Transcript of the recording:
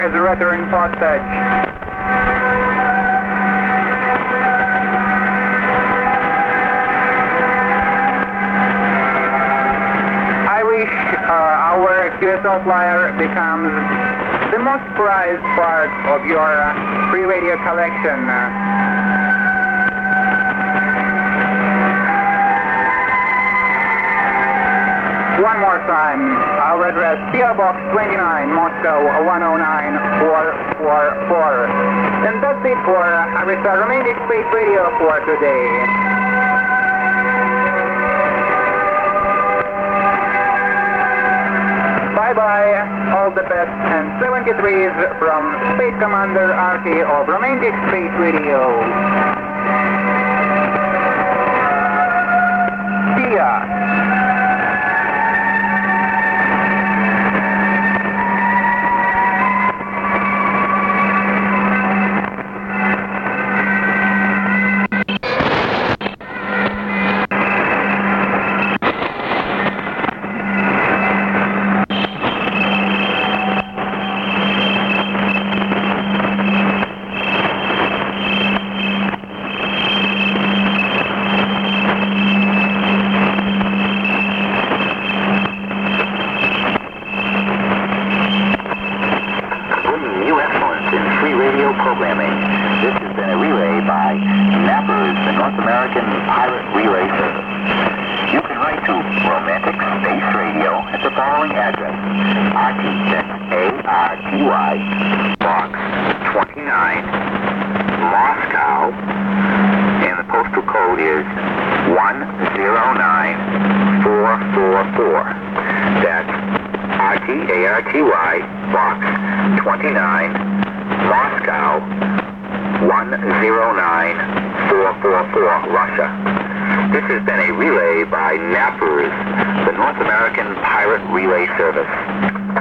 As a return postage. I wish our QSL flyer becomes the most prized part of your free radio collection. One more time, our address, PO Box 29, Moscow 109444. And that's it for Arista Romantic Space Radio for today. Bye-bye, all the best, and 73s from Space Commander RT of Romantic Space Radio. See ya. Programming. This has been a relay by NAPRS, the North American Pirate Relay Service. You can write to Romantic Space Radio at the following address: RT, that's ARTY, Box 29, Moscow, and the postal code is 109444. That's RT, ARTY, Box 29, Moscow 109444, Russia. This has been a relay by NAPRS, the North American Pirate Relay Service.